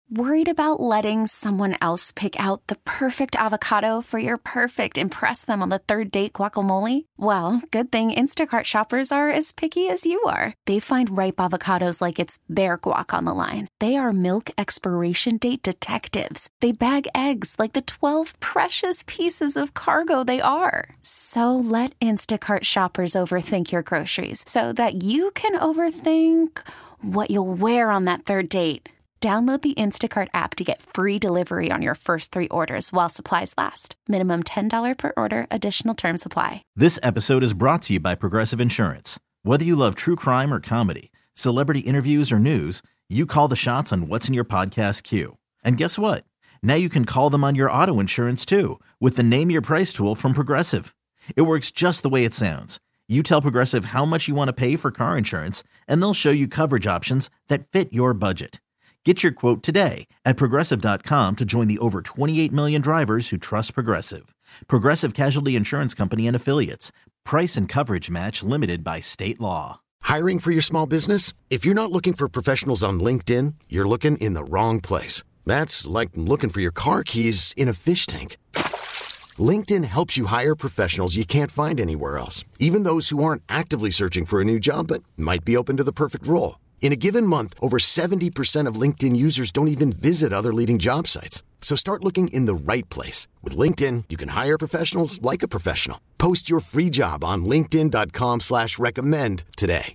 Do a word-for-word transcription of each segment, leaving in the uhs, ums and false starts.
Worried about letting someone else pick out the perfect avocado for your perfect impress them on the third date guacamole? Well, good thing Instacart shoppers are as picky as you are. They find ripe avocados like it's their guac on the line. They are milk expiration date detectives. They bag eggs like the twelve precious pieces of cargo they are. So let Instacart shoppers overthink your groceries so that you can overthink what you'll wear on that third date. Download the Instacart app to get free delivery on your first three orders while supplies last. Minimum ten dollars per order. Additional terms apply. This episode is brought to you by Progressive Insurance. Whether you love true crime or comedy, celebrity interviews or news, you call the shots on what's in your podcast queue. And guess what? Now you can call them on your auto insurance too with the Name Your Price tool from Progressive. It works just the way it sounds. You tell Progressive how much you want to pay for car insurance, and they'll show you coverage options that fit your budget. Get your quote today at Progressive dot com to join the over twenty-eight million drivers who trust Progressive. Progressive Casualty Insurance Company and Affiliates. Price and coverage match limited by state law. Hiring for your small business? If you're not looking for professionals on LinkedIn, you're looking in the wrong place. That's like looking for your car keys in a fish tank. LinkedIn helps you hire professionals you can't find anywhere else, even those who aren't actively searching for a new job but might be open to the perfect role. In a given month, over seventy percent of LinkedIn users don't even visit other leading job sites. So start looking in the right place. With LinkedIn, you can hire professionals like a professional. Post your free job on linkedin dot com slash recommend today.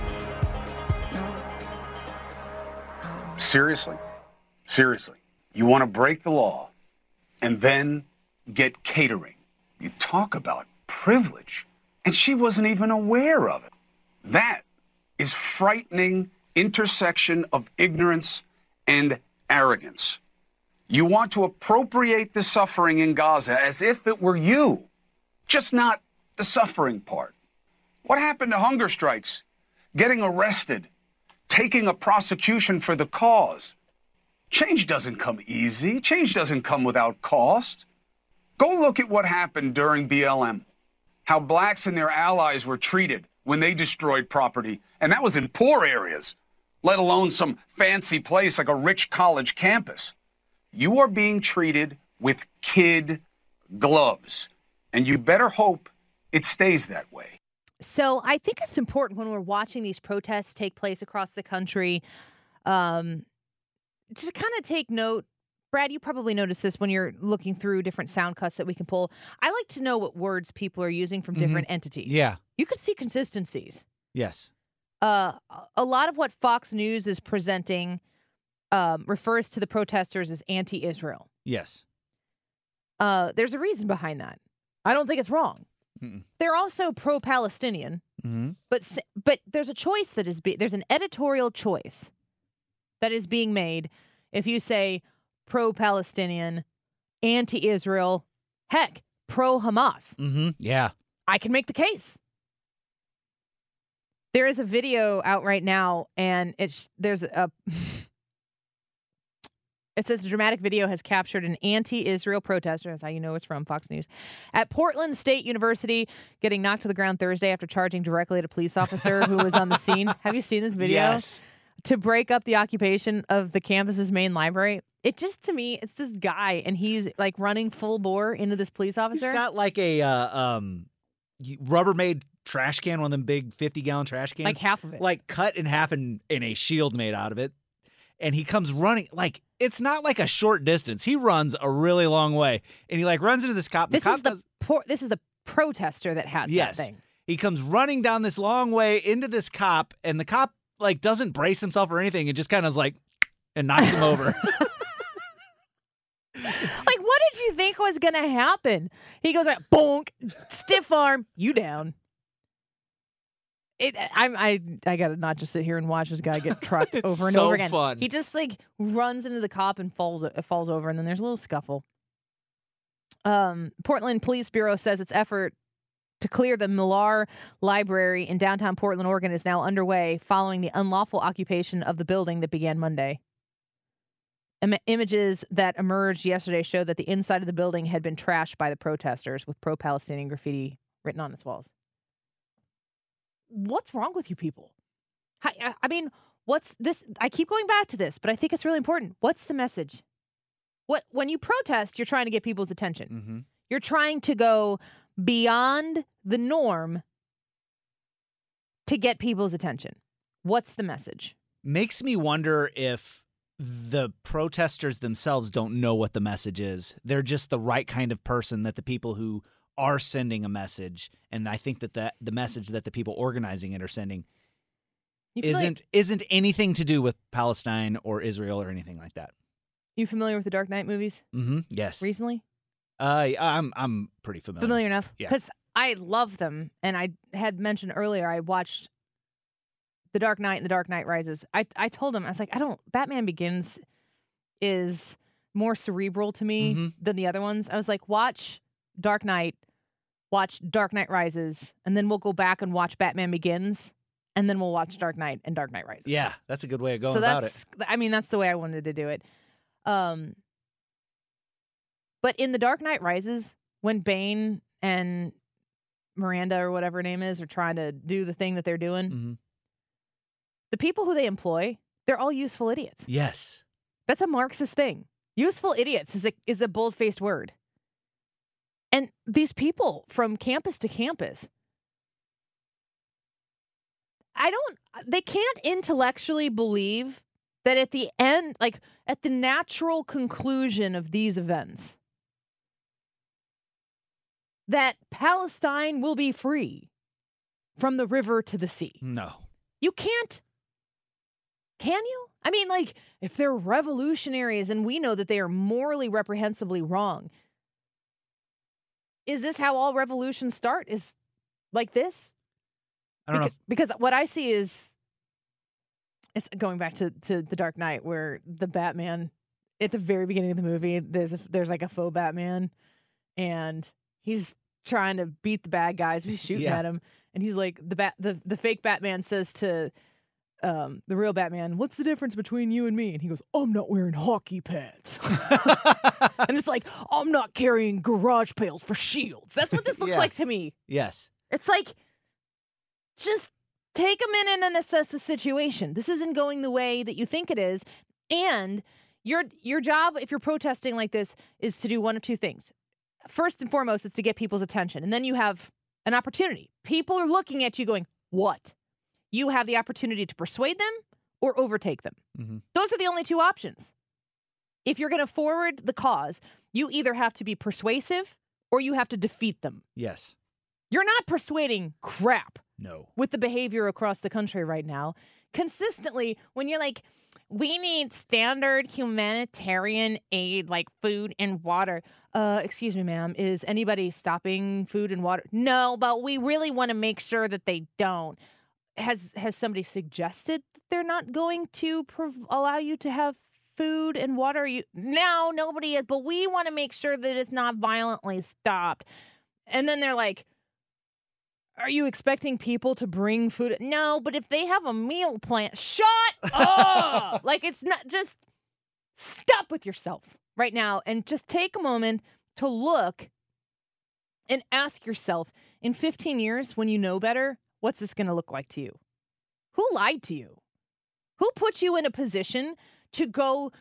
Seriously? Seriously. You want to break the law and then get catering. You talk about privilege. And she wasn't even aware of it. That is frightening intersection of ignorance and arrogance. You want to appropriate the suffering in Gaza as if it were you, just not the suffering part. What happened to hunger strikes? Getting arrested, taking a prosecution for the cause. Change doesn't come easy. Change doesn't come without cost. Go look at what happened during B L M, how blacks and their allies were treated when they destroyed property, and that was in poor areas, let alone some fancy place like a rich college campus. You are being treated with kid gloves, and you better hope it stays that way. So I think it's important when we're watching these protests take place across the country um, to kind of take note. Brad, you probably noticed this when you're looking through different sound cuts that we can pull. I like to know what words people are using from different mm-hmm. entities. Yeah. You could see consistencies. Yes. Uh, a lot of what Fox News is presenting um, refers to the protesters as anti-Israel. Yes. Uh, there's a reason behind that. I don't think it's wrong. Mm-mm. They're also pro-Palestinian, mm-hmm. but but there's a choice that is be- there's an editorial choice that is being made if you say pro-Palestinian, anti-Israel, heck, pro-Hamas. Mm-hmm. Yeah. I can make the case. There is a video out right now, and it's there's a it says a dramatic video has captured an anti-Israel protester. That's how you know it's from Fox News at Portland State University, getting knocked to the ground Thursday after charging directly at a police officer who was on the scene. Have you seen this video? Yes. To break up the occupation of the campus's main library. It just, to me, it's this guy, and he's like running full bore into this police officer. He's got like a uh, um, Rubbermaid trash can, one of them big fifty gallon trash cans. Like half of it. Like cut in half and, and a shield made out of it. And he comes running, like, it's not like a short distance. He runs a really long way. And he like runs into this cop. This the cop is the does, por- this is the protester that has yes. that thing. He comes running down this long way into this cop, and the cop like doesn't brace himself or anything and just kind of is like, and knocks him over. Like, what did you think was going to happen? He goes, right, bonk, stiff arm, you down. It, I'm, I I got to not just sit here and watch this guy get trucked over and so over again. Fun. He just, like, runs into the cop and falls falls over, and then there's a little scuffle. Um, Portland Police Bureau says its effort to clear the Millar Library in downtown Portland, Oregon, is now underway following the unlawful occupation of the building that began Monday. Im- images that emerged yesterday showed that the inside of the building had been trashed by the protesters with pro-Palestinian graffiti written on its walls. What's wrong with you people? I, I mean, What's this? I keep going back to this, but I think it's really important. What's the message? What when you protest, you're trying to get people's attention. Mm-hmm. You're trying to go beyond the norm to get people's attention. What's the message? Makes me wonder if the protesters themselves don't know what the message is. They're just the right kind of person that the people who are sending a message, and I think that the, the message that the people organizing it are sending You isn't familiar, isn't anything to do with Palestine or Israel or anything like that. you familiar with the Dark Knight movies Mm-hmm. Yes. recently? Uh, I'm I'm pretty familiar. Familiar enough? Yeah. Because I love them, and I had mentioned earlier I watched The Dark Knight and The Dark Knight Rises. I I told him, I was like, I don't, Batman Begins is more cerebral to me Mhm. than the other ones. I was like, watch Dark Knight, watch Dark Knight Rises, and then we'll go back and watch Batman Begins, and then we'll watch Dark Knight and Dark Knight Rises. Yeah, that's a good way of going so about that's, it. I mean, that's the way I wanted to do it. Um, but in The Dark Knight Rises, when Bane and Miranda or whatever her name is are trying to do the thing that they're doing, Mm-hmm. the people who they employ, they're all useful idiots. Yes. That's a Marxist thing. Useful idiots is a is a bold-faced word. And these people from campus to campus, I don't, they can't intellectually believe that at the end, like at the natural conclusion of these events, that Palestine will be free from the river to the sea. No. You can't. Can you? I mean, like, if they're revolutionaries and we know that they are morally reprehensibly wrong, is this how all revolutions start? Is like this? I don't because, know. If, because what I see is, it's going back to, to The Dark Knight, where the Batman, at the very beginning of the movie, there's a, there's like a faux Batman, and he's trying to beat the bad guys. He's shooting Yeah. at him, and he's like, the bat, the the fake Batman says to um, the real Batman, "What's the difference between you and me?" And he goes, "I'm not wearing hockey pads." And it's like, "I'm not carrying garage pails for shields." That's what this looks Yeah. like to me. yes. It's like, just take a minute and assess the situation. This isn't going the way that you think it is. And your your job, if you're protesting like this, is to do one of two things. First and foremost, it's to get people's attention. And then you have an opportunity. People are looking at you going, what? You have the opportunity to persuade them or overtake them. Mm-hmm. Those are the only two options. If you're going to forward the cause, you either have to be persuasive or you have to defeat them. Yes. You're not persuading crap No. with the behavior across the country right now. Consistently, when you're like, we need standard humanitarian aid like food and water. Uh, excuse me, ma'am, is anybody stopping food and water? No, but we really want to make sure that they don't. Has has somebody suggested that they're not going to prov- allow you to have food and water? You no, nobody is, but we want to make sure that it's not violently stopped. And then they're like, are you expecting people to bring food? No, but if they have a meal plan, shut up. Like, it's not, just stop with yourself right now and just take a moment to look and ask yourself, in fifteen years, when you know better, what's this going to look like to you? Who lied to you? Who put you in a position to go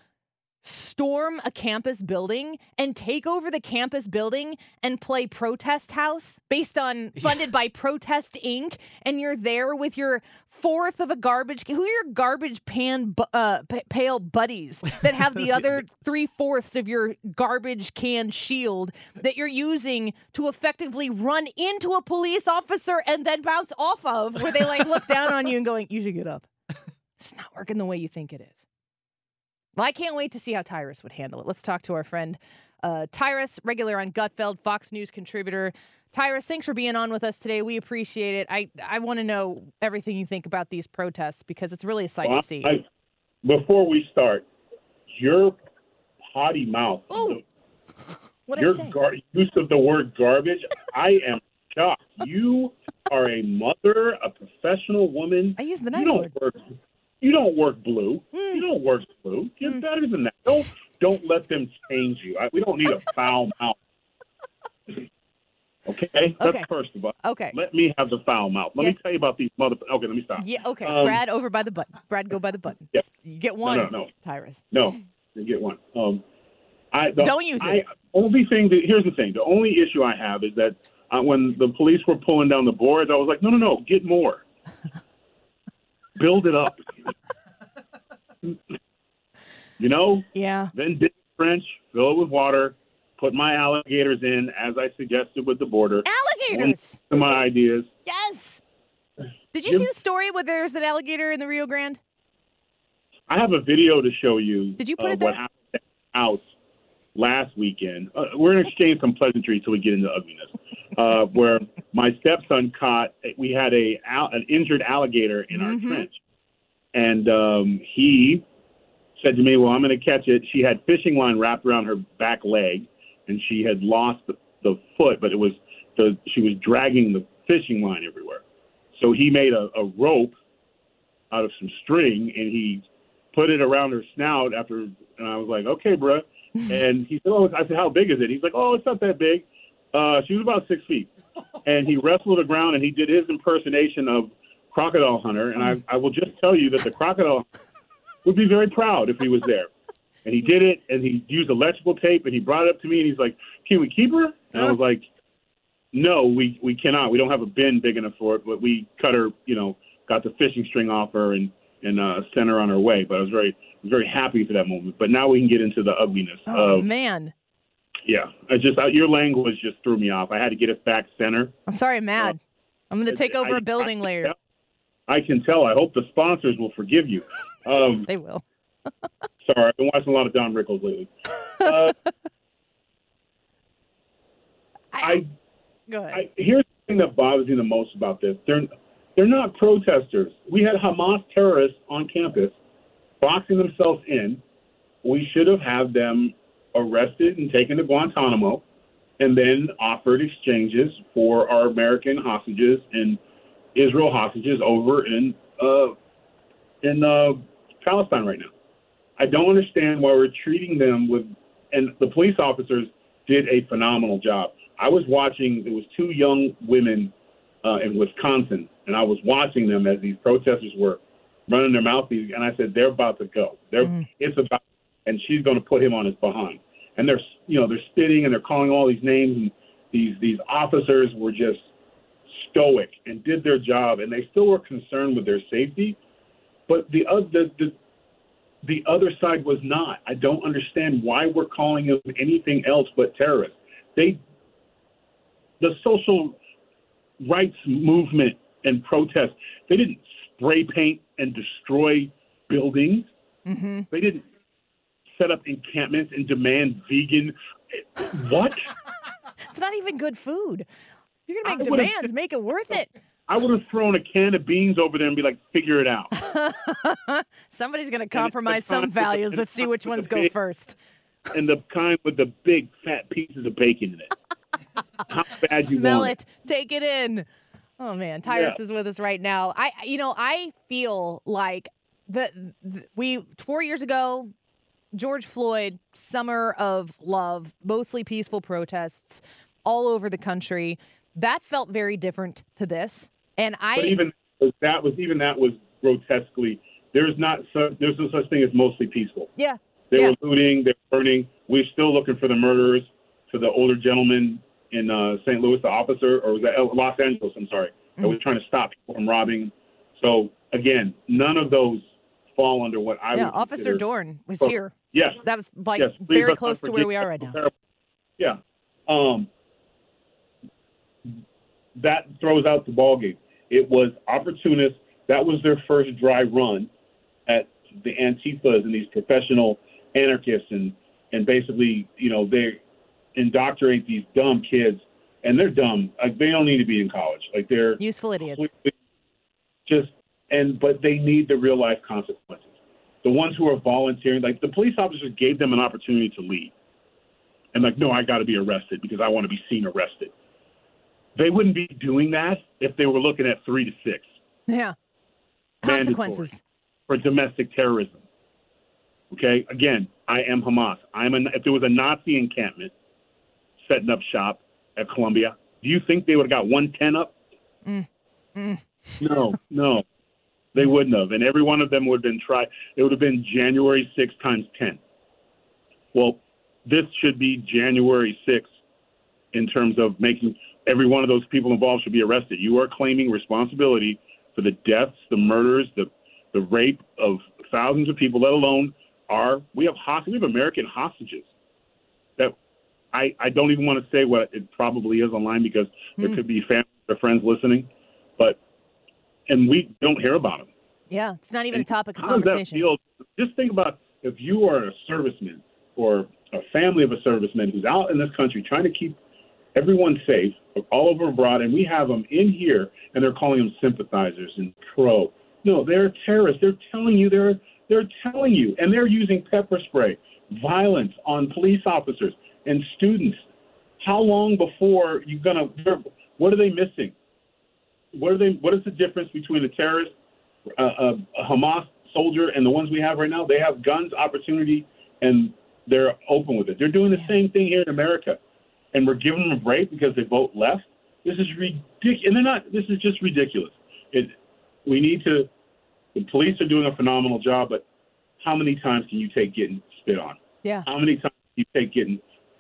storm a campus building and take over the campus building and play Protest House based on funded by Protest Incorporated, and you're there with your fourth of a garbage who are your garbage pan bu- uh, p- pail buddies that have the other three-fourths of your garbage can shield that you're using to effectively run into a police officer and then bounce off of, where they like look down on you and going, you should get up. It's not working the way you think it is. Well, I can't wait to see how Tyrus would handle it. Let's talk to our friend uh, Tyrus, regular on Gutfeld, Fox News contributor. Tyrus, thanks for being on with us today. We appreciate it. I, I want to know everything you think about these protests because it's really a sight well, to see. I, before we start, your potty mouth, Ooh. What did I your say? gar- use of the word garbage, I am shocked. You are a mother, a professional woman. I used the you nice don't word. work. You don't work blue. Mm. You don't work blue. You're Mm. better than that. Don't don't let them change you. I, we don't need a foul mouth. Okay? That's Okay. first of all. Okay. Let me have the foul mouth. Let Yes. me tell you about these mother. Okay, let me stop. Yeah, okay. Um, Brad, over by the button. Brad, go by the button. Yeah. You get one, no, no. Tyrus. No, you get one. Um, I the, Don't use it. I, only thing. That, here's the thing. The only issue I have is that uh, when the police were pulling down the boards, I was like, no, no, no, get more. Build it up. You know? Yeah. Then dig a trench, fill it with water, put my alligators in, as I suggested with the border. Alligators. To my ideas. Yes. Did you Jim- see the story where there's an alligator in the Rio Grande? I have a video to show you. Did you put uh, it there? What happened out last weekend. Uh, we're going to exchange some pleasantries till we get into ugliness. Uh, where my stepson caught, we had a al- an injured alligator in Mhm. our trench. And um, he said to me, well, I'm going to catch it. She had fishing line wrapped around her back leg, and she had lost the, the foot, but it was the she was dragging the fishing line everywhere. So he made a, a rope out of some string, and he put it around her snout after, and I was like, okay, bruh. And he said, oh, I said, how big is it? He's like, oh, it's not that big. Uh, she was about six feet. And he wrestled the ground, and he did his impersonation of Crocodile Hunter. And I, I will just tell you that the crocodile would be very proud if he was there. And he did it, and he used electrical tape, and he brought it up to me, and he's like, can we keep her? And I was like, no, we, we cannot. We don't have a bin big enough for it, but we cut her, you know, got the fishing string off her and, and uh, sent her on her way. But I was very very happy for that moment. But now we can get into the ugliness. Oh, of, man. Yeah. I just uh, your language just threw me off. I had to get it back center. I'm sorry, I'm mad. I'm going to take over I- a building I, later. I can tell. I hope the sponsors will forgive you. Um, They will. sorry, I've been watching a lot of Don Rickles lately. Uh, I, Go ahead. I here's the thing that bothers me the most about this. They're they're not protesters. We had Hamas terrorists on campus boxing themselves in. We should have had them arrested and taken to Guantanamo, and then offered exchanges for our American hostages and Israel hostages over in uh, in uh, Palestine right now. I don't understand why we're treating them with, and the police officers did a phenomenal job. I was watching, there was two young women uh, in Wisconsin, and I was watching them as these protesters were running their mouth, and I said, they're about to go. They're, Mm. It's about, and she's going to put him on his behind. And they're, you know, they're spitting and they're calling all these names, and these these officers were just stoic and did their job, and they still were concerned with their safety. But the other the, the the other side was not. I don't understand why we're calling them anything else but terrorists. They the social rights movement and protest, they didn't spray paint and destroy buildings. Mm-hmm. They didn't set up encampments and demand vegan. What? It's not even good food. If you're going to I make would've- demands, make it worth it. I would have thrown a can of beans over there and be like, figure it out. Somebody's going to it's the compromise some kind- values. it's Let's see which the ones go big- first. And the kind with the big fat pieces of bacon in it. How bad you Smell want it. Take it in. Oh man, Tyrus Yeah. is with us right now. I, you know, I feel like the, the we four years ago, George Floyd, summer of love, mostly peaceful protests all over the country. That felt very different to this, and I But even that was even that was grotesquely. There's not su- there's no such thing as mostly peaceful. yeah, They yeah. were looting, they were burning. We're still looking for the murderers, for the older gentleman in uh, Saint Louis, the officer, or was that uh, Los Angeles? I'm sorry, that was trying to stop people from robbing. So again, none of those fall under what I yeah. would Officer consider- Dorn was Oh, here. Yes, That was like yes. Leave very us close to where we are right unforgiven. now. Yeah. Um, that throws out the ballgame. It was opportunist. That was their first dry run at the Antifas and these professional anarchists, and, and basically, you know, they indoctrinate these dumb kids, and they're dumb. Like, they don't need to be in college. Like, they're Useful idiots. just, and, but they need the real life consequences. The ones who are volunteering, like the police officers gave them an opportunity to leave. And like, no, I got to be arrested because I want to be seen arrested. They wouldn't be doing that if they were looking at three to six Yeah. Mandatory. Consequences. for domestic terrorism. Okay, again, I am Hamas. I'm a, if there was a Nazi encampment setting up shop at Columbia, Do you think they would have got one ten up? Mm. Mm. No, no, they wouldn't have. And every one of them would have been tried. It would have been January sixth times ten. Well, this should be January sixth in terms of making every one of those people involved should be arrested. You are claiming responsibility for the deaths, the murders, the the rape of thousands of people, let alone our, we have hostages, we have American hostages that I, I don't even want to say what it probably is online because mm. there could be family or friends listening, but, and we don't hear about them. Yeah, it's not even and a topic of how does conversation. That feel? Just think about if you are a serviceman or a family of a serviceman who's out in this country trying to keep everyone safe all over abroad, and we have them in here, and they're calling them sympathizers and pro. No, they're terrorists. They're telling you they're they're telling you, and they're using pepper spray, violence on police officers and students. How long before you're gonna? What are they missing? What are they? What is the difference between a terrorist, a, a, a Hamas soldier, and the ones we have right now? They have guns, opportunity, and they're open with it. They're doing the yeah. same thing here in America, and we're giving them a break because they vote left. This is ridiculous, and they're not. This is just ridiculous. It. We need to, the police are doing a phenomenal job, but how many times can you take getting spit on? Yeah. How many times can you take getting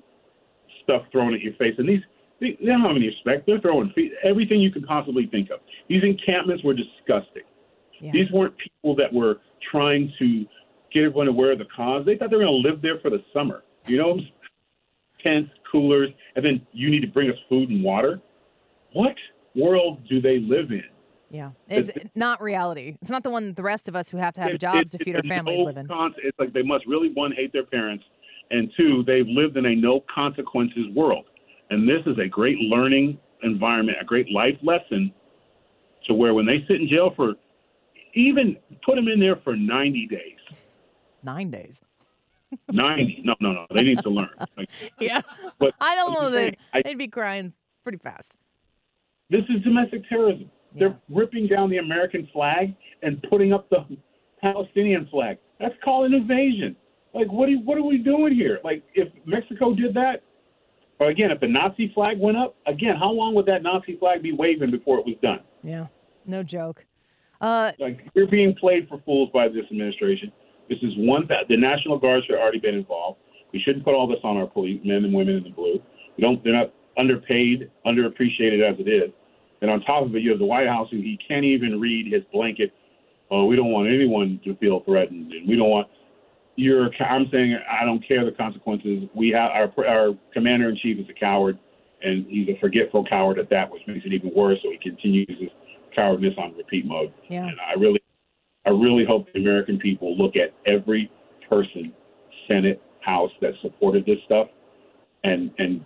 stuff thrown at your face? And these, they, they don't have any respect. They're throwing feet, everything you can possibly think of. These encampments were disgusting. Yeah. These weren't people that were trying to get everyone aware of the cause. They thought they were going to live there for the summer. You know, tents, coolers, and then you need to bring us food and water. What world do they live in? Yeah, it's it, not reality. It's not the one the rest of us who have to have it, jobs it, to feed our families no live in. Con- it's like they must really, one, hate their parents, and two, they've lived in a no consequences world. And this is a great learning environment, a great life lesson to where when they sit in jail for, even put them in there for ninety days. Nine days. ninety. No, no, no. They need to learn. Like, yeah. But I don't know that I, they'd be crying pretty fast. This is domestic terrorism. Yeah. They're ripping down the American flag and putting up the Palestinian flag. That's called an invasion. Like, what are, what are we doing here? Like, if Mexico did that, or again, if the Nazi flag went up, again, how long would that Nazi flag be waving before it was done? Yeah, no joke. Uh, like, we're being played for fools by this administration. This is one that the National Guard should have already been involved. We shouldn't put all this on our police, men and women in the blue. We don't, they're not underpaid, underappreciated as it is. And on top of it, you have the White House, and he can't even read his blanket. Oh, we don't want anyone to feel threatened, and we don't want. You're. I'm saying I don't care the consequences. We have our our commander in chief is a coward, and he's a forgetful coward at that, which makes it even worse. So he continues his cowardness on repeat mode. Yeah. And I really, I really hope the American people look at every person, Senate, House, that supported this stuff, and and.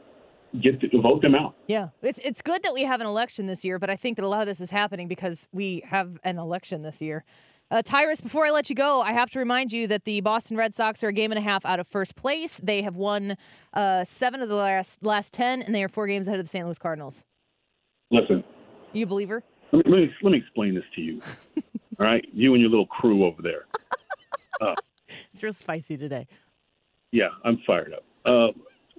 get to vote them out. Yeah, it's it's good that we have an election this year, but I think that a lot of this is happening because we have an election this year. Uh, Tyrus, before I let you go, I have to remind you that the Boston Red Sox are a game and a half out of first place. They have won uh, seven of the last last ten, and they are four games ahead of the Saint Louis Cardinals. Listen. You a believer? Let me, let me, let me explain this to you. All right? You and your little crew over there. Uh, it's real spicy today. Yeah, I'm fired up. Uh,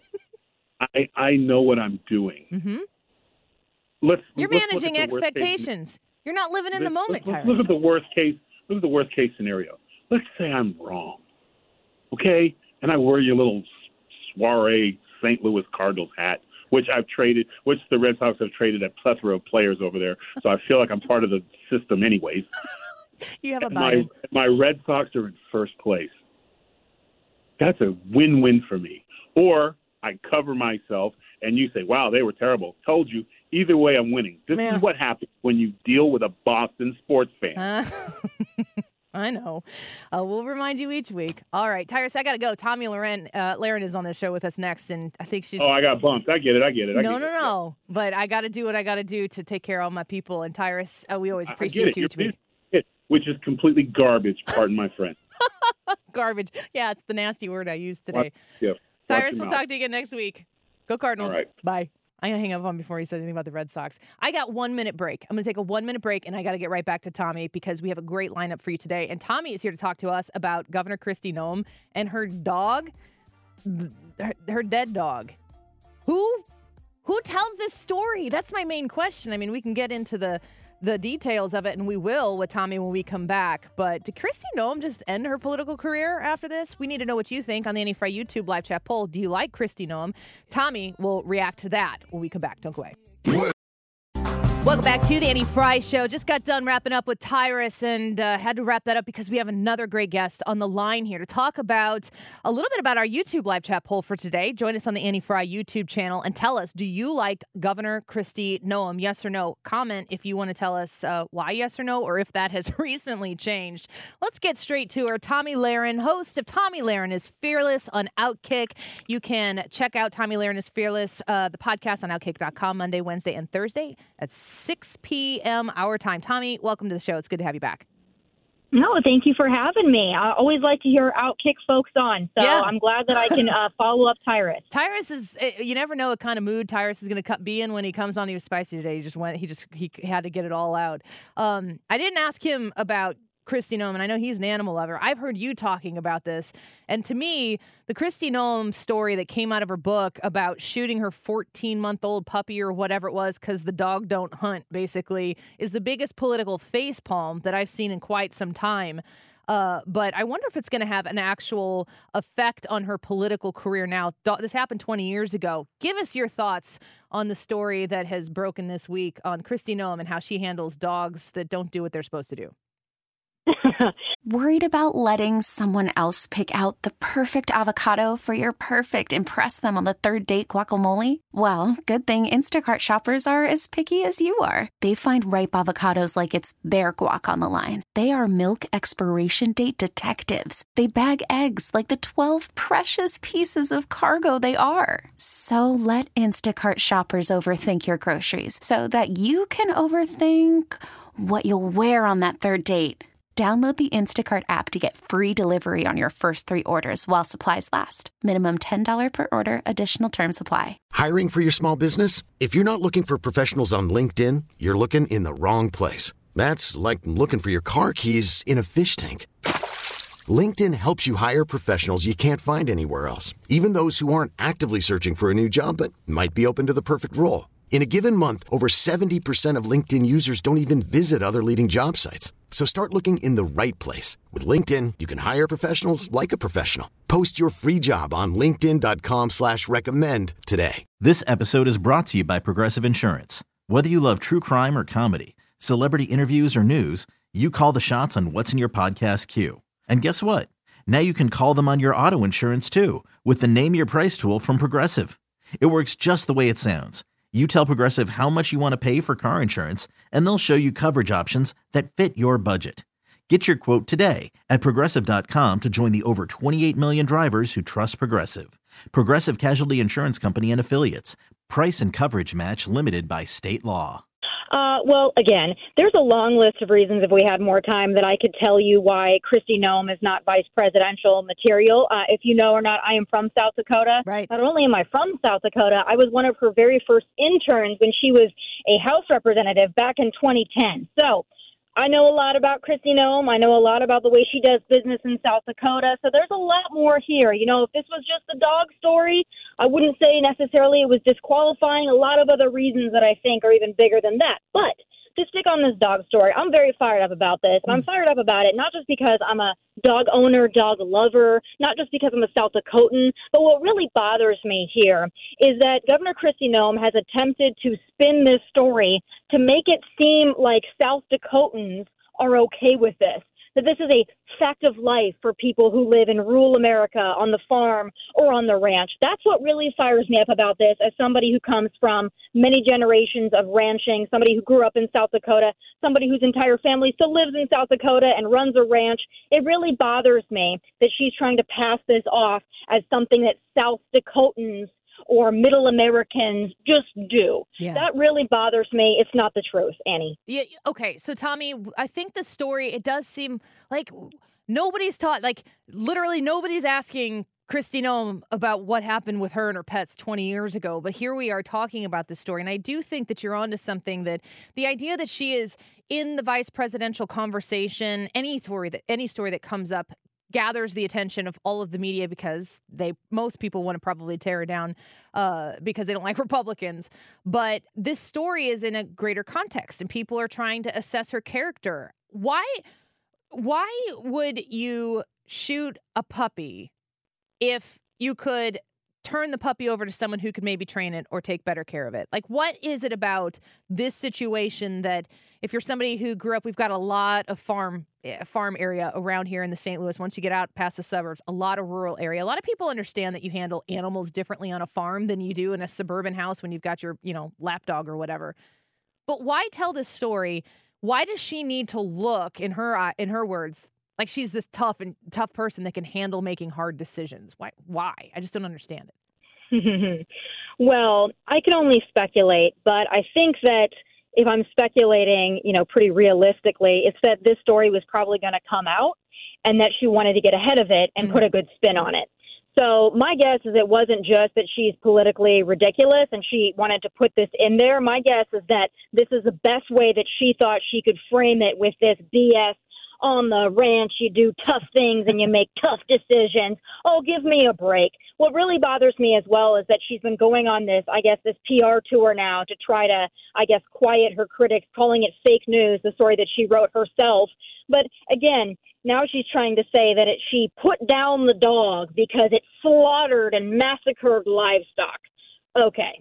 I I know what I'm doing. Mm-hmm. Let's. You're let's managing expectations. You're not living in let's, the moment, let's, Tyrus. Look at the worst case. Look at the worst case scenario. Let's say I'm wrong, okay? And I wear your little soiree Saint Louis Cardinals hat, which I've traded, which the Red Sox have traded a plethora of players over there. So I feel like I'm part of the system, anyways. You have a my my Red Sox are in first place. That's a win-win for me. Or I cover myself, and you say, wow, they were terrible. Told you. Either way, I'm winning. This yeah. is what happens when you deal with a Boston sports fan. Uh, I know. Uh, we'll remind you each week. All right, Tyrus, I got to go. Tommy Laren, uh, Laren is on the show with us next, and I think she's... Oh, I got bumped. I get it. I get it. I no, get no, it. no. But I got to do what I got to do to take care of all my people. And Tyrus, uh, we always appreciate you each week. It, which is completely garbage, pardon my friend. Garbage. Yeah, it's the nasty word I used today. Watch, yeah, Tyrus, we'll talk to you again next week. Go Cardinals. All right. Bye. I'm going to hang up on before he says anything about the Red Sox. I got one minute break. I'm going to take a one minute break, and I got to get right back to Tommy because we have a great lineup for you today. And Tommy is here to talk to us about Governor Kristi Noem and her dog, her, her dead dog. Who, Who tells this story? That's my main question. I mean, we can get into the the details of it, and we will with Tommy when we come back. But did Kristi Noem just end her political career after this? We need to know what you think on the Annie Frey YouTube live chat poll. Do you like Kristi Noem? Tommy will react to that when we come back. Don't go away. Welcome back to the Annie Frey Show. Just got done wrapping up with Tyrus and uh, had to wrap that up because we have another great guest on the line here to talk about a little bit about our YouTube live chat poll for today. Join us on the Annie Frey YouTube channel and tell us, do you like Governor Kristi Noem? Yes or no? Comment if you want to tell us uh, why yes or no, or if that has recently changed. Let's get straight to her. Tomi Lahren, host of Tomi Lahren is Fearless on Outkick. You can check out Tomi Lahren is Fearless, uh, the podcast on outkick dot com Monday, Wednesday, and Thursday at six p.m. our time. Tommy, welcome to the show. It's good to have you back. No, thank you for having me. I always like to hear Outkick folks on, so yeah. I'm glad that I can uh, follow up Tyrus. Tyrus is, you never know what kind of mood Tyrus is going to be in when he comes on. He was spicy today. He just went, he just, he had to get it all out. Um, I didn't ask him about Kristi Noem, and I know he's an animal lover. I've heard you talking about this, and to me, the Kristi Noem story that came out of her book about shooting her fourteen-month-old puppy or whatever it was because the dog don't hunt, basically, is the biggest political facepalm that I've seen in quite some time. Uh, but I wonder if it's going to have an actual effect on her political career now. This happened twenty years ago. Give us your thoughts on the story that has broken this week on Kristi Noem and how she handles dogs that don't do what they're supposed to do. Worried about letting someone else pick out the perfect avocado for your perfect impress them on the third date guacamole? Well, good thing Instacart shoppers are as picky as you are. They find ripe avocados like it's their guac on the line. They are milk expiration date detectives. They bag eggs like the twelve precious pieces of cargo they are. So let Instacart shoppers overthink your groceries so that you can overthink what you'll wear on that third date. Download the Instacart app to get free delivery on your first three orders while supplies last. Minimum ten dollars per order. Additional terms apply. Hiring for your small business? If you're not looking for professionals on LinkedIn, you're looking in the wrong place. That's like looking for your car keys in a fish tank. LinkedIn helps you hire professionals you can't find anywhere else, even those who aren't actively searching for a new job but might be open to the perfect role. In a given month, over seventy percent of LinkedIn users don't even visit other leading job sites. So start looking in the right place. With LinkedIn, you can hire professionals like a professional. Post your free job on linkedin dot com slash recommend today. This episode is brought to you by Progressive Insurance. Whether you love true crime or comedy, celebrity interviews or news, you call the shots on what's in your podcast queue. And guess what? Now you can call them on your auto insurance too with the Name Your Price tool from Progressive. It works just the way it sounds. You tell Progressive how much you want to pay for car insurance, and they'll show you coverage options that fit your budget. Get your quote today at Progressive dot com to join the over twenty-eight million drivers who trust Progressive. Progressive Casualty Insurance Company and Affiliates. Price and coverage match limited by state law. Uh, well, again, there's a long list of reasons, if we had more time, that I could tell you why Kristi Noem is not vice presidential material. Uh, if you know or not, I am from South Dakota. Right. Not only am I from South Dakota, I was one of her very first interns when she was a House representative back in twenty ten. So I know a lot about Kristi Noem. I know a lot about the way she does business in South Dakota. So there's a lot more here. You know, if this was just a dog story, I wouldn't say necessarily it was disqualifying. A lot of other reasons that I think are even bigger than that. But to stick on this dog story, I'm very fired up about this. And I'm fired up about it not just because I'm a dog owner, dog lover, not just because I'm a South Dakotan, but what really bothers me here is that Governor Kristi Noem has attempted to spin this story to make it seem like South Dakotans are okay with this, that this is a fact of life for people who live in rural America on the farm or on the ranch. That's what really fires me up about this as somebody who comes from many generations of ranching, somebody who grew up in South Dakota, somebody whose entire family still lives in South Dakota and runs a ranch. It really bothers me that she's trying to pass this off as something that South Dakotans or middle Americans just do. Yeah. That really bothers me. It's not the truth, Annie. Yeah. Okay. So, Tommy, I think the story, it does seem like nobody's taught, like literally nobody's asking Kristi Noem about what happened with her and her pets twenty years ago. But here we are talking about this story. And I do think that you're onto something, that the idea that she is in the vice presidential conversation, any story that any story that comes up gathers the attention of all of the media because they most people want to probably tear her down uh, because they don't like Republicans. But this story is in a greater context, and people are trying to assess her character. Why, why would you shoot a puppy if you could turn the puppy over to someone who could maybe train it or take better care of it? Like, what is it about this situation that if you're somebody who grew up, we've got a lot of farm farm area around here in the Saint Louis. Once you get out past the suburbs, a lot of rural area. A lot of people understand that you handle animals differently on a farm than you do in a suburban house when you've got your, you know, lapdog or whatever. But why tell this story? Why does she need to look, in her in her words, like she's this tough and tough person that can handle making hard decisions? Why? Why? I just don't understand it. Well, I can only speculate, but I think that if I'm speculating, you know, pretty realistically, it's that this story was probably going to come out and that she wanted to get ahead of it and mm-hmm. put a good spin on it. So my guess is it wasn't just that she's politically ridiculous and she wanted to put this in there. My guess is that this is the best way that she thought she could frame it with this B S. On the ranch, you do tough things and you make tough decisions. Oh, give me a break. What really bothers me as well is that she's been going on this, I guess, this P R tour now to try to, I guess, quiet her critics, calling it fake news, the story that she wrote herself. But again, now she's trying to say that it, she put down the dog because it slaughtered and massacred livestock. Okay.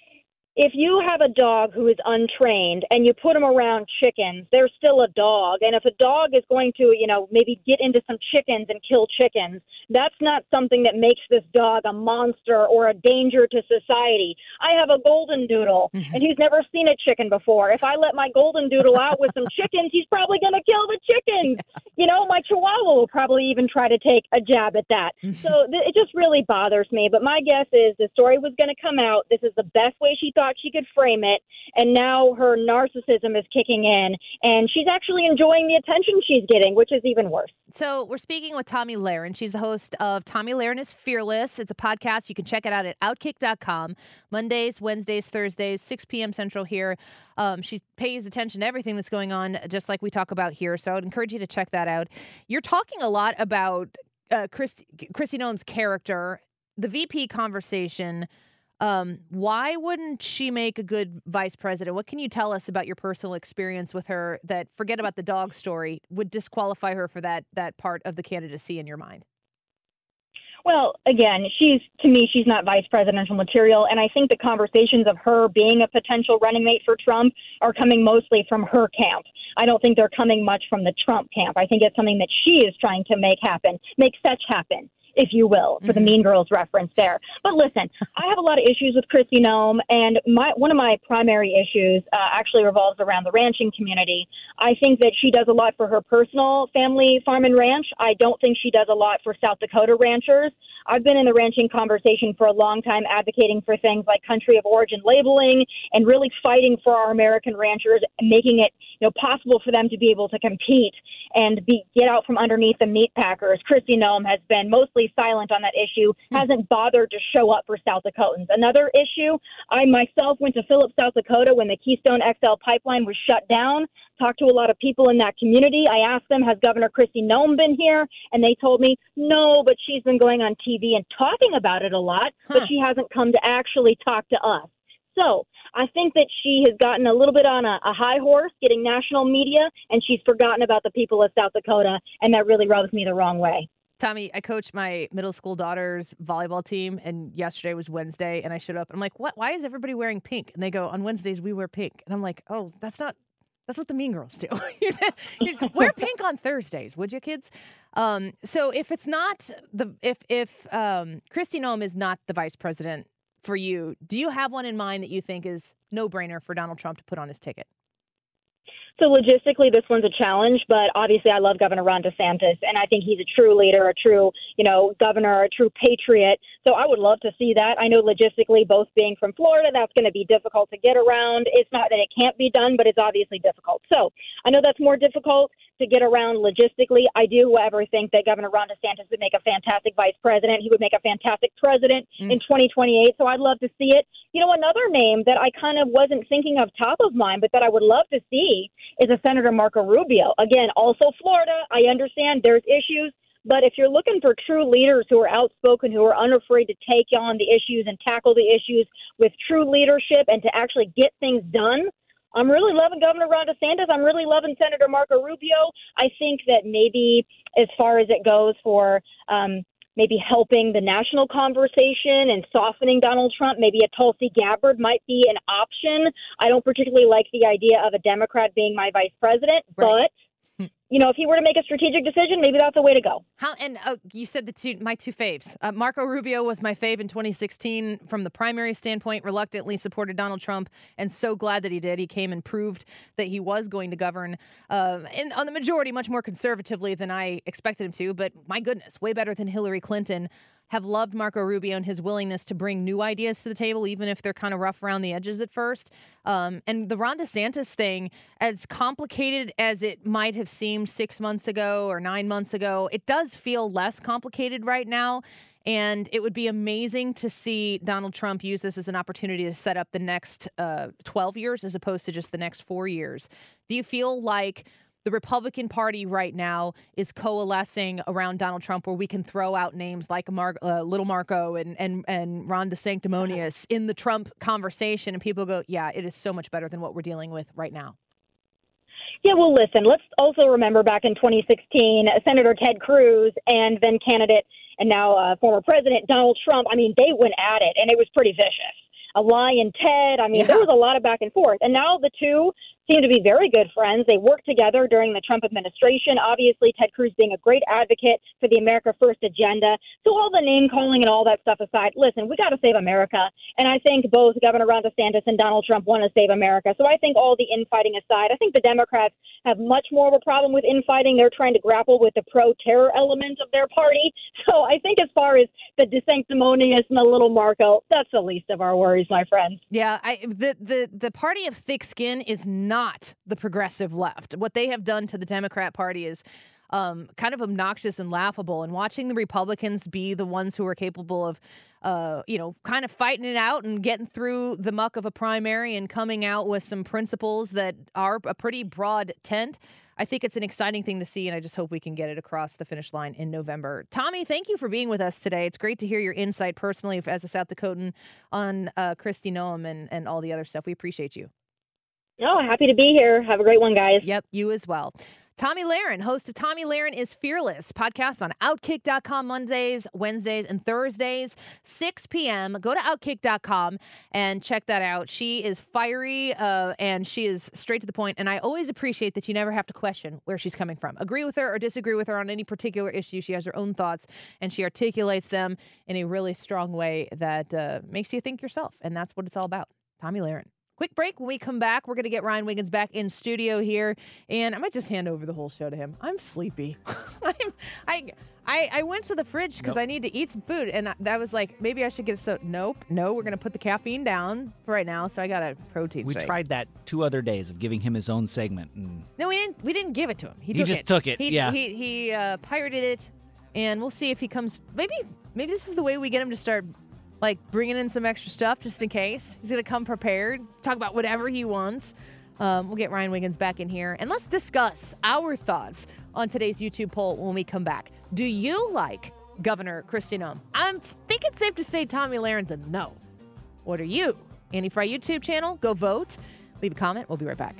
If you have a dog who is untrained and you put him around chickens, they're still a dog. And if a dog is going to, you know, maybe get into some chickens and kill chickens, that's not something that makes this dog a monster or a danger to society. I have a golden doodle, mm-hmm. and he's never seen a chicken before. If I let my golden doodle out with some chickens, he's probably going to kill the chickens. You know, my chihuahua will probably even try to take a jab at that. So th- it just really bothers me. But my guess is the story was going to come out. This is the best way she thought she could frame it, and now her narcissism is kicking in, and she's actually enjoying the attention she's getting, which is even worse. So we're speaking with Tomi Lahren. She's the host of Tomi Lahren is Fearless. It's a podcast. You can check it out at outkick dot com. Mondays, Wednesdays, Thursdays, six p.m. Central here. Um, she pays attention to everything that's going on, just like we talk about here. So I would encourage you to check that out. You're talking a lot about uh, Christ- Kristi Noem's character, the V P conversation. Um, why wouldn't she make a good vice president? What can you tell us about your personal experience with her that, forget about the dog story, would disqualify her for that that part of the candidacy in your mind? Well, again, she's, to me, she's not vice presidential material. And I think the conversations of her being a potential running mate for Trump are coming mostly from her camp. I don't think they're coming much from the Trump camp. I think it's something that she is trying to make happen, make fetch happen, if you will, for mm-hmm. the Mean Girls reference there. But listen, I have a lot of issues with Kristi Noem, and my one of my primary issues uh, actually revolves around the ranching community. I think that she does a lot for her personal family farm and ranch. I don't think she does a lot for South Dakota ranchers. I've been in the ranching conversation for a long time, advocating for things like country of origin labeling and really fighting for our American ranchers and making it, you know, possible for them to be able to compete and be get out from underneath the meat packers. Kristi Noem has been mostly silent on that issue, hasn't bothered to show up for South Dakotans. Another issue, I myself went to Phillips, South Dakota when the Keystone X L pipeline was shut down, talked to a lot of people in that community. I asked them, has Governor Kristi Noem been here? And they told me, no, but she's been going on T V and talking about it a lot, huh. but she hasn't come to actually talk to us. So I think that she has gotten a little bit on a, a high horse, getting national media, and she's forgotten about the people of South Dakota, and that really rubs me the wrong way. Tomi, I coach my middle school daughter's volleyball team, and yesterday was Wednesday, and I showed up. And I'm like, what? Why is everybody wearing pink? And they go, on Wednesdays, we wear pink. And I'm like, oh, that's not, that's what the Mean Girls do. Wear pink on Thursdays, would you, kids? Um, so if it's not, the if, if um, Kristi Noem is not the vice president for you, do you have one in mind that you think is no-brainer for Donald Trump to put on his ticket? So logistically, this one's a challenge, but obviously I love Governor Ron DeSantis, and I think he's a true leader, a true, you know, governor, a true patriot. So I would love to see that. I know logistically, both being from Florida, that's going to be difficult to get around. It's not that it can't be done, but it's obviously difficult. So I know that's more difficult to get around logistically. I do, however, think that Governor Ron DeSantis would make a fantastic vice president. He would make a fantastic president mm. in twenty twenty-eight. So I'd love to see it. You know, another name that I kind of wasn't thinking of top of mind, but that I would love to see is a Senator Marco Rubio. Again, also Florida. I understand there's issues, But if you're looking for true leaders who are outspoken, who are unafraid to take on the issues and tackle the issues with true leadership and to actually get things done, I'm really loving Governor Ron DeSantis. I'm really loving Senator Marco Rubio. I think that maybe as far as it goes for um, maybe helping the national conversation and softening Donald Trump, maybe a Tulsi Gabbard might be an option. I don't particularly like the idea of a Democrat being my vice president, Right. but you know, if he were to make a strategic decision, maybe that's the way to go. How and uh, you said the two my two faves. Uh, Marco Rubio was my fave in twenty sixteen from the primary standpoint. Reluctantly supported Donald Trump, and so glad that he did. He came and proved that he was going to govern uh, in, on the majority much more conservatively than I expected him to. But my goodness, way better than Hillary Clinton. Have loved Marco Rubio and his willingness to bring new ideas to the table, even if they're kind of rough around the edges at first. Um, and the Ron DeSantis thing, as complicated as it might have seemed six months ago or nine months ago, it does feel less complicated right now. And it would be amazing to see Donald Trump use this as an opportunity to set up the next uh, twelve years as opposed to just the next four years. Do you feel like the Republican Party right now is coalescing around Donald Trump, where we can throw out names like Mar- uh, Little Marco and, and, and Ron DeSanctimonious in the Trump conversation, and people go, yeah, it is so much better than what we're dealing with right now? Yeah, well, listen, let's also remember back in twenty sixteen, Senator Ted Cruz and then candidate and now uh, former President Donald Trump, I mean, they went at it, and it was pretty vicious. A lion Ted, I mean, yeah. There was a lot of back and forth. And now the two seem to be very good friends. They worked together during the Trump administration. Obviously, Ted Cruz being a great advocate for the America First agenda. So all the name calling and all that stuff aside, listen, we got to save America. And I think both Governor Ron DeSantis and Donald Trump want to save America. So I think all the infighting aside, I think the Democrats have much more of a problem with infighting. They're trying to grapple with the pro-terror element of their party. So I think as far as the DeSanctimonious and the Little Marco, that's the least of our worries, my friends. Yeah, I, the, the, the party of thick skin is not Not the progressive left. What they have done to the Democrat Party is um, kind of obnoxious and laughable. And watching the Republicans be the ones who are capable of, uh, you know, kind of fighting it out and getting through the muck of a primary and coming out with some principles that are a pretty broad tent. I think it's an exciting thing to see, and I just hope we can get it across the finish line in November. Tommy, thank you for being with us today. It's great to hear your insight personally as a South Dakotan on uh, Kristi Noem and, and all the other stuff. We appreciate you. Oh, happy to be here. Have a great one, guys. Yep, you as well. Tomi Lahren, host of Tomi Lahren is Fearless, podcast on Outkick dot com Mondays, Wednesdays, and Thursdays, six p.m. Go to Outkick dot com and check that out. She is fiery uh, and she is straight to the point, and I always appreciate that you never have to question where she's coming from. Agree with her or disagree with her on any particular issue. She has her own thoughts, and she articulates them in a really strong way that uh, makes you think yourself, and that's what it's all about. Tomi Lahren. Quick break. When we come back, we're going to get Ryan Wiggins back in studio here, and I might just hand over the whole show to him. I'm sleepy. I'm, I, I I went to the fridge because nope. I need to eat some food, and I, that was like, maybe I should get a soda. Nope. No, we're going to put the caffeine down for right now, so I got a protein we shake. We tried that two other days of giving him his own segment. And no, we didn't We didn't give it to him. He, he took just it. took it, he, yeah. He, he uh, pirated it, and we'll see if he comes. Maybe, maybe this is the way we get him to start like bringing in some extra stuff just in case. He's going to come prepared, talk about whatever he wants. Um, we'll get Ryan Wiggins back in here, and let's discuss our thoughts on today's YouTube poll when we come back. Do you like Governor Kristi Noem? I think it's safe to say Tomi Lahren's a no. What are you? Annie Fry YouTube channel. Go vote. Leave a comment. We'll be right back.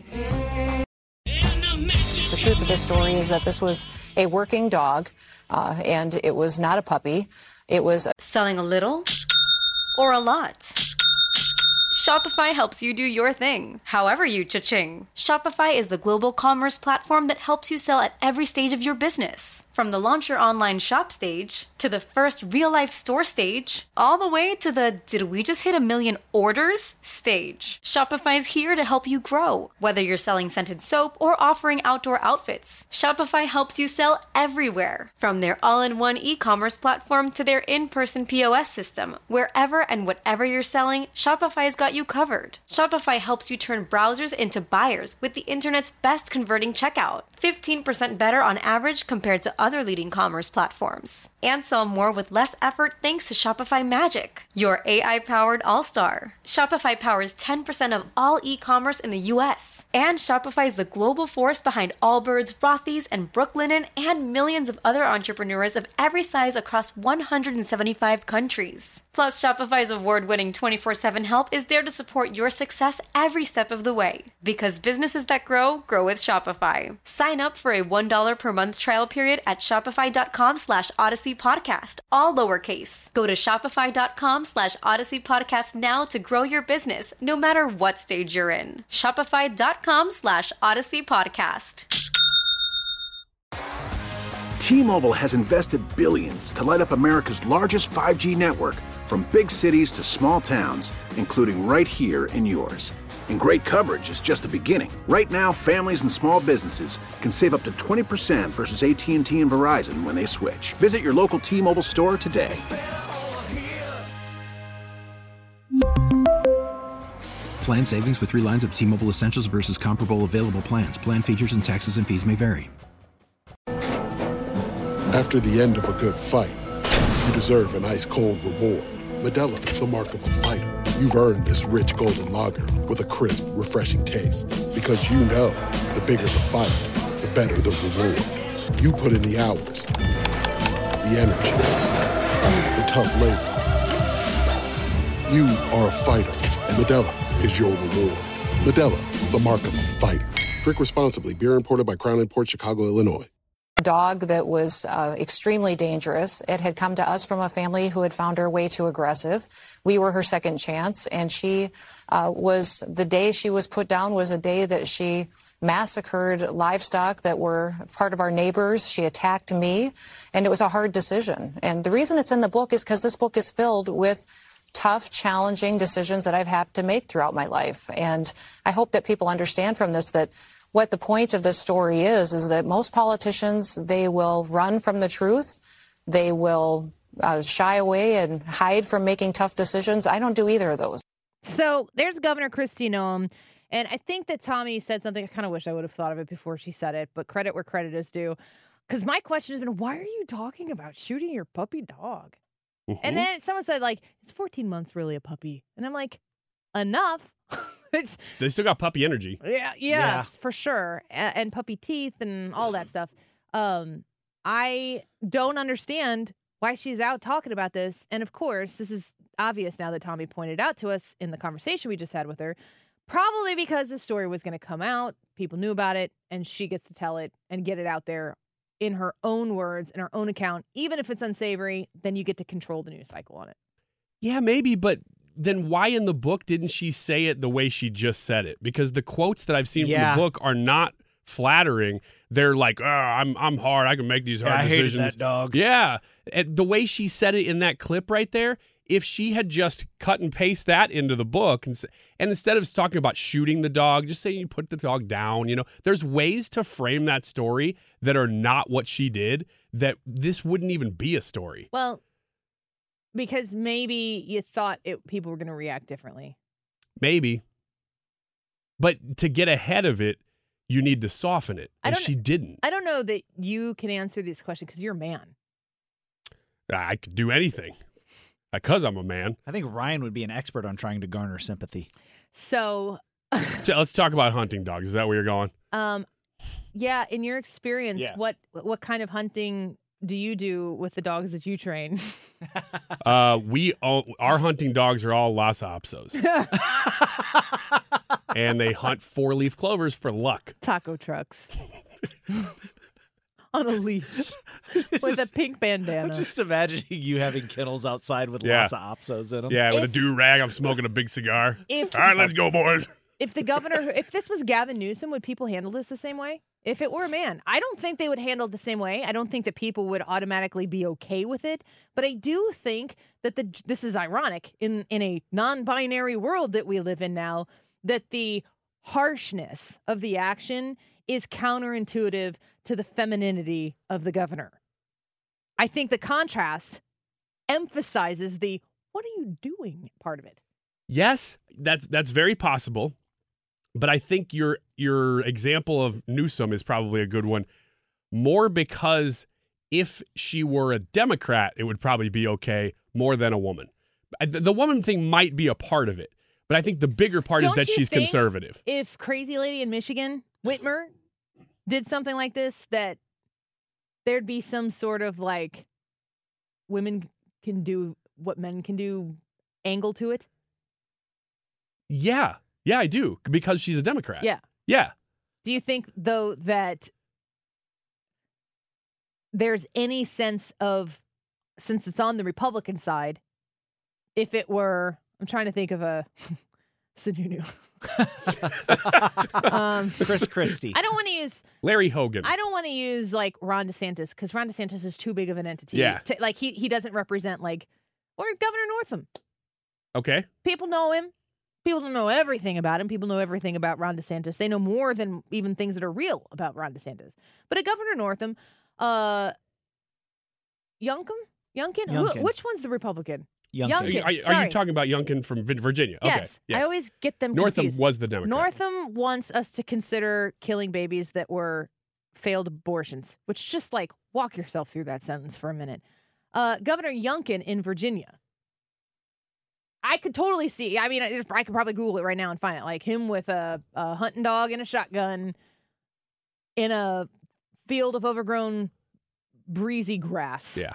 The truth of this story is that this was a working dog, uh, and it was not a puppy. It was a- selling a little or a lot. Shopify helps you do your thing, however you cha-ching. Shopify is the global commerce platform that helps you sell at every stage of your business. From the launch your online shop stage, to the first real-life store stage, all the way to the did we just hit a million orders stage. Shopify's here to help you grow. Whether you're selling scented soap or offering outdoor outfits, Shopify helps you sell everywhere. From their all-in-one e-commerce platform to their in-person P O S system. Wherever and whatever you're selling, Shopify's got you covered. Shopify helps you turn browsers into buyers with the internet's best converting checkout. fifteen percent better on average compared to other leading commerce platforms. And sell more with less effort thanks to Shopify Magic, your A I-powered all-star. Shopify powers ten percent of all e-commerce in the U S. And Shopify is the global force behind Allbirds, Rothy's, and Brooklinen, and millions of other entrepreneurs of every size across one hundred seventy-five countries. Plus, Shopify's award-winning twenty-four seven help is there to support your success every step of the way. Because businesses that grow, grow with Shopify. Sign up for a one dollar per month trial period at shopify.com slash Odyssey Podcast, all lowercase. Go to shopify.com slash Odyssey Podcast now to grow your business, no matter what stage you're in. Shopify.com slash Odyssey Podcast. T-Mobile has invested billions to light up America's largest five G network, from big cities to small towns, including right here in yours. And great coverage is just the beginning. Right now, families and small businesses can save up to twenty percent versus A T and T and Verizon when they switch. Visit your local T-Mobile store today. Plan savings with three lines of T-Mobile Essentials versus comparable available plans. Plan features and taxes and fees may vary. After the end of a good fight, you deserve an ice-cold reward. Modelo is the mark of a fighter. You've earned this rich golden lager with a crisp, refreshing taste. Because you know, the bigger the fight, the better the reward. You put in the hours, the energy, the tough labor. You are a fighter, and Modelo is your reward. Modelo, the mark of a fighter. Drink responsibly. Beer imported by Crown Imports, Chicago, Illinois. Dog that was uh, extremely dangerous. It had come to us from a family who had found her way too aggressive. We were her second chance, and she uh, was, the day she was put down was a day that she massacred livestock that were part of our neighbors. She attacked me, and it was a hard decision. And the reason it's in the book is because this book is filled with tough, challenging decisions that I've had to make throughout my life. And I hope that people understand from this that what the point of this story is, is that most politicians, they will run from the truth. They will uh, shy away and hide from making tough decisions. I don't do either of those. So there's Governor Kristi Noem. And I think that Tommy said something. I kind of wish I would have thought of it before she said it, but credit where credit is due. Because my question has been, why are you talking about shooting your puppy dog? Mm-hmm. And then someone said, like, it's fourteen months really a puppy. And I'm like, enough. It's, they still got puppy energy. Yeah, yes, yeah. for sure. And, and puppy teeth and all that stuff. Um, I don't understand why she's out talking about this. And of course, this is obvious now that Tommy pointed out to us in the conversation we just had with her. Probably because the story was going to come out, people knew about it, and she gets to tell it and get it out there in her own words, in her own account. Even if it's unsavory, then you get to control the news cycle on it. Yeah, maybe, but then why in the book didn't she say it the way she just said it? Because the quotes that I've seen yeah. from the book are not flattering. They're like, oh, I'm I'm hard. I can make these hard yeah, I decisions. hated that dog. Yeah. And the way she said it in that clip right there, if she had just cut and paste that into the book and, and instead of talking about shooting the dog, just saying you put the dog down, you know, there's ways to frame that story that are not what she did, that this wouldn't even be a story. Well, because maybe you thought it, people were going to react differently. Maybe. But to get ahead of it, you need to soften it. And she didn't. I don't know that you can answer this question because you're a man. I could do anything because I'm a man. I think Ryan would be an expert on trying to garner sympathy. So, so let's talk about hunting dogs. Is that where you're going? Um, yeah. In your experience, yeah. what what kind of hunting do you do with the dogs that you train? uh, we all, our hunting dogs are all Lhasa Apsos. And they hunt four-leaf clovers for luck. Taco trucks. On a leash. With a pink bandana. I'm just imagining you having kennels outside with yeah. lots of Apsos in them. Yeah, with if, a do-rag, I'm smoking a big cigar. If, all right, let's go, boys. If the governor, if this was Gavin Newsom, would people handle this the same way? If it were a man, I don't think they would handle it the same way. I don't think that people would automatically be okay with it. But I do think that the this is ironic in, in a non-binary world that we live in now, that the harshness of the action is counterintuitive to the femininity of the governor. I think the contrast emphasizes the "what are you doing" part of it. Yes, that's that's very possible. But I think your your example of Newsom is probably a good one, more because if she were a Democrat, it would probably be okay more than a woman. The, the woman thing might be a part of it, but I think the bigger part Don't is that you she's think conservative. If crazy lady in Michigan, Whitmer, did something like this, that there'd be some sort of like women can do what men can do angle to it? Yeah. Yeah, I do, because she's a Democrat. Yeah. Yeah. Do you think, though, that there's any sense of, since it's on the Republican side, if it were, I'm trying to think of a Sununu. um, Chris Christie. I don't want to use Larry Hogan. I don't want to use like Ron DeSantis, because Ron DeSantis is too big of an entity. Yeah. To, like he he doesn't represent like, or Governor Northam. Okay. People know him. People don't know everything about him. People know everything about Ron DeSantis. They know more than even things that are real about Ron DeSantis. But a Governor Northam, uh, Youngkin? Youngkin? Youngkin. Who, which one's the Republican? Youngkin. Are you, are, you- are you talking about Youngkin from Vin- Virginia? Yes. Okay. I always get them Northam confused. was the Democrat. Northam wants us to consider killing babies that were failed abortions, which just like walk yourself through that sentence for a minute. Uh, Governor Youngkin in Virginia. I could totally see. I mean, I, I could probably Google it right now and find it. Like him with a, a hunting dog and a shotgun in a field of overgrown, breezy grass. Yeah.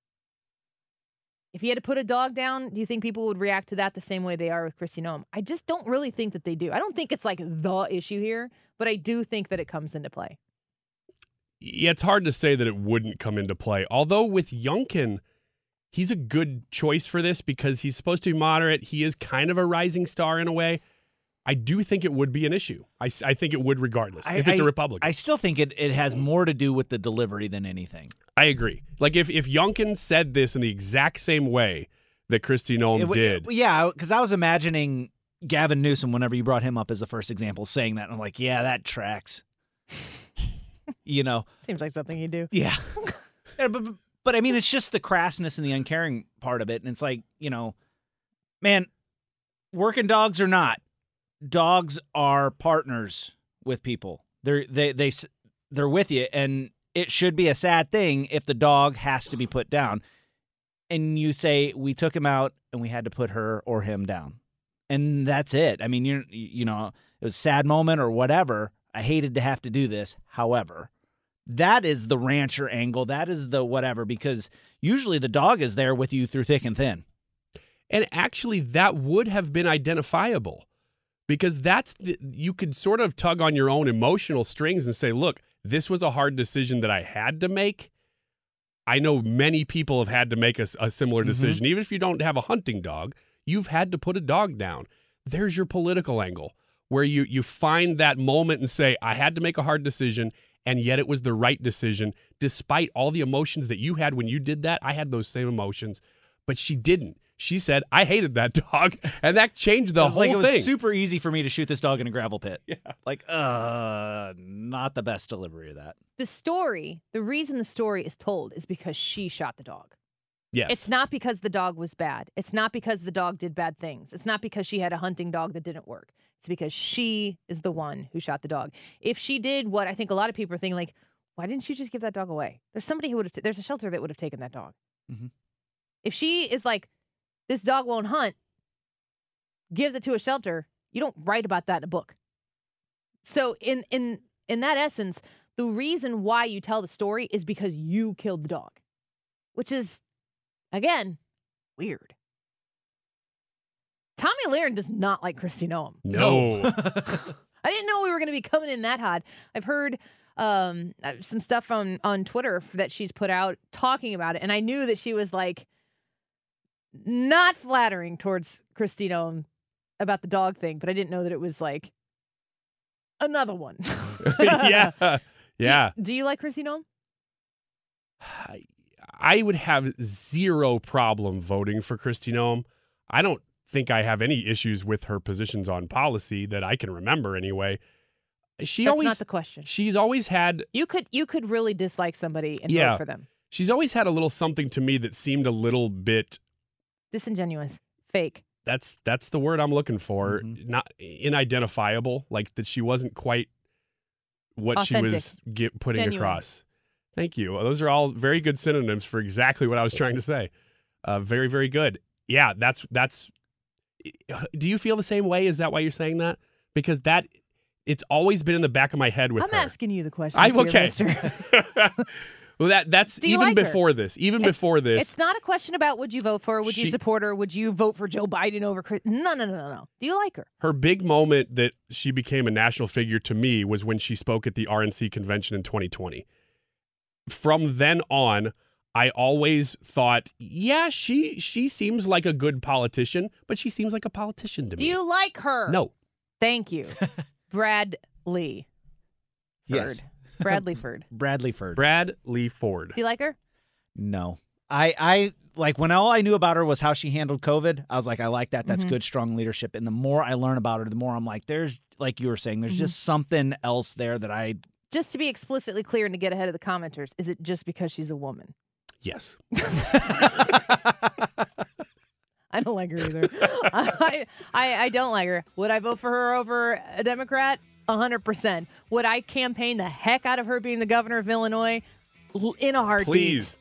If he had to put a dog down, do you think people would react to that the same way they are with Kristi Noem? I just don't really think that they do. I don't think it's like the issue here, but I do think that it comes into play. Yeah, it's hard to say that it wouldn't come into play. Although with Youngkin, he's a good choice for this because he's supposed to be moderate. He is kind of a rising star in a way. I do think it would be an issue. I, I think it would regardless, I, if it's I, a Republican. I still think it, it has more to do with the delivery than anything. I agree. Like if, if Youngkin said this in the exact same way that Kristi Noem It- did. it- yeah, because I was imagining Gavin Newsom, whenever you brought him up as the first example, saying that. And I'm like, yeah, that tracks. You know? Seems like something you do. Yeah. Yeah, but, but, but I mean, it's just the crassness and the uncaring part of it. And it's like, you know, man, working dogs or not, dogs are partners with people. They're they they they're with you, and it should be a sad thing if the dog has to be put down. And you say we took him out and we had to put her or him down, and that's it. I mean, you you know, it was a sad moment or whatever. I hated to have to do this. However, that is the rancher angle. That is the whatever, because usually the dog is there with you through thick and thin. And actually, that would have been identifiable because that's the, you could sort of tug on your own emotional strings and say, look, this was a hard decision that I had to make. I know many people have had to make a, a similar decision. Mm-hmm. Even if you don't have a hunting dog, you've had to put a dog down. There's your political angle where you, you find that moment and say, I had to make a hard decision, and yet it was the right decision. Despite all the emotions that you had when you did that, I had those same emotions, but she didn't. She said, I hated that dog, and that changed the it was whole like, it was thing. super easy for me to shoot this dog in a gravel pit. Yeah. Like, uh, not the best delivery of that. The story, the reason the story is told is because she shot the dog. Yes. It's not because the dog was bad. It's not because the dog did bad things. It's not because she had a hunting dog that didn't work. It's because she is the one who shot the dog. If she did what I think a lot of people are thinking, like, why didn't you just give that dog away? There's somebody who would have, t- there's a shelter that would have taken that dog. Mm-hmm. If she is like, this dog won't hunt, gives it to a shelter, you don't write about that in a book. So in in in that essence, the reason why you tell the story is because you killed the dog, which is, again, weird. Tommy Lahren does not like Kristi Noem. No. I didn't know we were going to be coming in that hot. I've heard um, some stuff on, on Twitter that she's put out talking about it, and I knew that she was like not flattering towards Kristi Noem about the dog thing, but I didn't know that it was like another one. yeah. Yeah. Do you, do you like Kristi Noem? I, I would have zero problem voting for Kristi Noem. I don't think I have any issues with her positions on policy that I can remember anyway. She That's always not the question. She's always had You could you could really dislike somebody and Yeah. vote for them. She's always had a little something to me that seemed a little bit Disingenuous, fake. that's that's the word I'm looking for. Mm-hmm. Not inidentifiable, like that she wasn't quite what Authentic. she was get, putting Genuine. across. Thank you. Those are all very good synonyms for exactly what I was trying to say. Uh, very, very good. Yeah, that's that's. Do you feel the same way? Is that why you're saying that? Because that it's always been in the back of my head with I'm her. asking you the question. I'm okay. Well, that that's Do you even like her? before this. Even It's- before this. It's not a question about would you vote for her, would you She- support her, would you vote for Joe Biden over Chris? No, no, no, no, no. Do you like her? Her big moment that she became a national figure to me was when she spoke at the R N C convention in twenty twenty. From then on, I always thought, yeah, she she seems like a good politician, but she seems like a politician to Do me. you like her? No. Thank you. Brad Lee. Yes. Ford. Bradley Ford. Bradley Ford. Bradley Ford. Do you like her? No. I, I like when all I knew about her was how she handled COVID. I was like, I like that. That's Mhm. good, strong leadership. And the more I learn about her, the more I'm like, there's, like you were saying, there's Mhm. just something else there that I. Just to be explicitly clear and to get ahead of the commenters, is it just because she's a woman? Yes. I don't like her either. I, I I don't like her. Would I vote for her over a Democrat? A hundred percent. Would I campaign the heck out of her being the governor of Illinois? L- In a heartbeat. Please.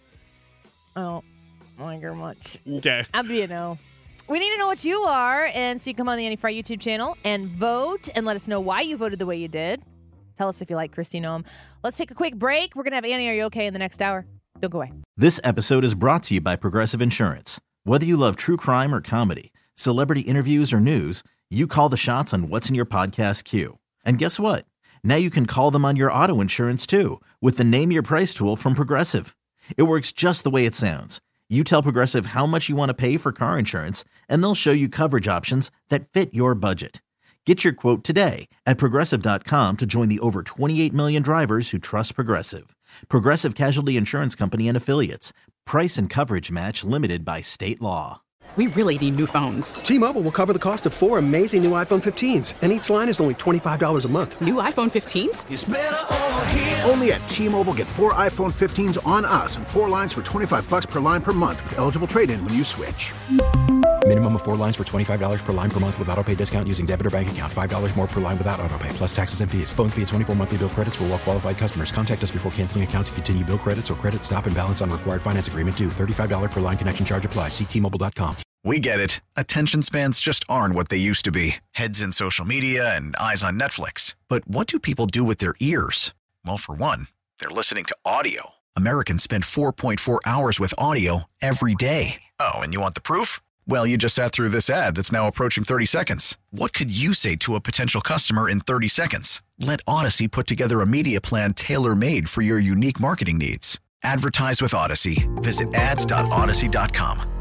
Oh, I don't like her much. Okay. I'd be a no. We need to know what you are, and so you come on the Annie Fry YouTube channel and vote and let us know why you voted the way you did. Tell us if you like Kristi Noem. Let's take a quick break. We're going to have Annie, Are You Okay? in the next hour. Don't go away. This episode is brought to you by Progressive Insurance. Whether you love true crime or comedy, celebrity interviews or news, you call the shots on what's in your podcast queue. And guess what? Now you can call them on your auto insurance too with the Name Your Price tool from Progressive. It works just the way it sounds. You tell Progressive how much you want to pay for car insurance, and they'll show you coverage options that fit your budget. Get your quote today at Progressive dot com to join the over twenty-eight million drivers who trust Progressive. Progressive Casualty Insurance Company and Affiliates. Price and coverage match limited by state law. We really need new phones. T-Mobile will cover the cost of four amazing new iPhone fifteens, and each line is only twenty-five dollars a month. New iPhone fifteens? It's better over here. Only at T-Mobile, get four iPhone fifteens on us and four lines for twenty-five bucks per line per month with eligible trade-in when you switch. Minimum of four lines for twenty-five dollars per line per month with autopay discount using debit or bank account. five dollars more per line without autopay, plus taxes and fees. Phone fee at twenty-four monthly bill credits for well-qualified customers. Contact us before canceling account to continue bill credits or credit stop and balance on required finance agreement due. thirty-five dollars per line connection charge applies. See T Mobile dot com. We get it. Attention spans just aren't what they used to be. Heads in social media and eyes on Netflix. But what do people do with their ears? Well, for one, they're listening to audio. Americans spend four point four hours with audio every day. Oh, and you want the proof? Well, you just sat through this ad that's now approaching thirty seconds. What could you say to a potential customer in thirty seconds? Let Odyssey put together a media plan tailor-made for your unique marketing needs. Advertise with Odyssey. Visit ads dot odyssey dot com.